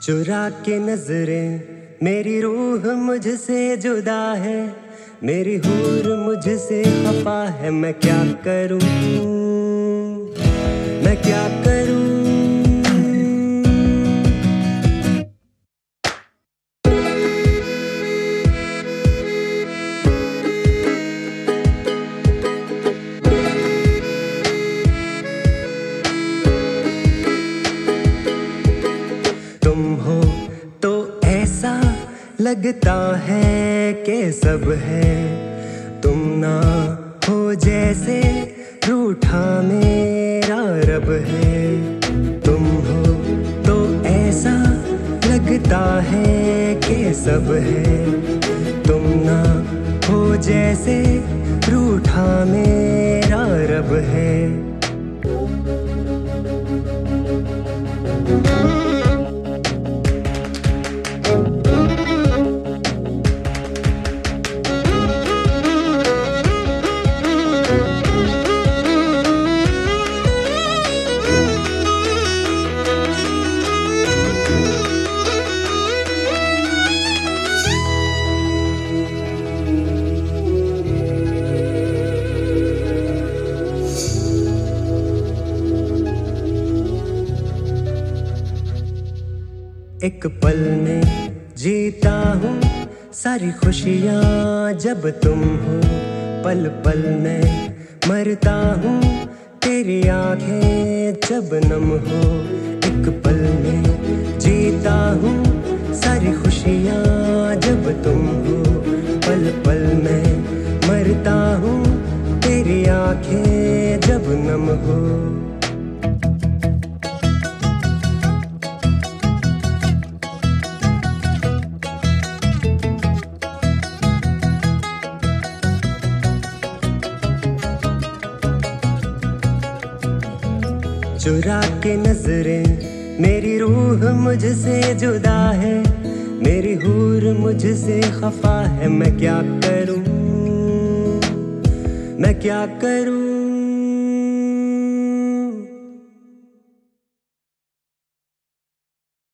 चुरा के नजरें मेरी रूह मुझसे जुदा है, मेरी हूर मुझसे खफा है। मैं क्या करूं, मैं क्या करूं। तुम हो तो ऐसा लगता है कि सब है, तुम ना हो जैसे रूठा मेरा रब है। तुम हो तो ऐसा लगता है कि सब है, तुम ना हो जैसे रूठा मेरा रब है। एक पल में जीता हूँ सारी खुशियाँ जब तुम हो, पल पल में मरता हूँ तेरी आंखें जब नम हो। एक पल में जीता हूँ सारी खुशियाँ जब तुम हो, पल पल में मरता हूँ तेरी आंखें जब नम हो। चुरा के नजरें मेरी रूह मुझसे जुदा है, मेरी हूर मुझसे खफा है। मैं क्या करूं, मैं क्या करूं।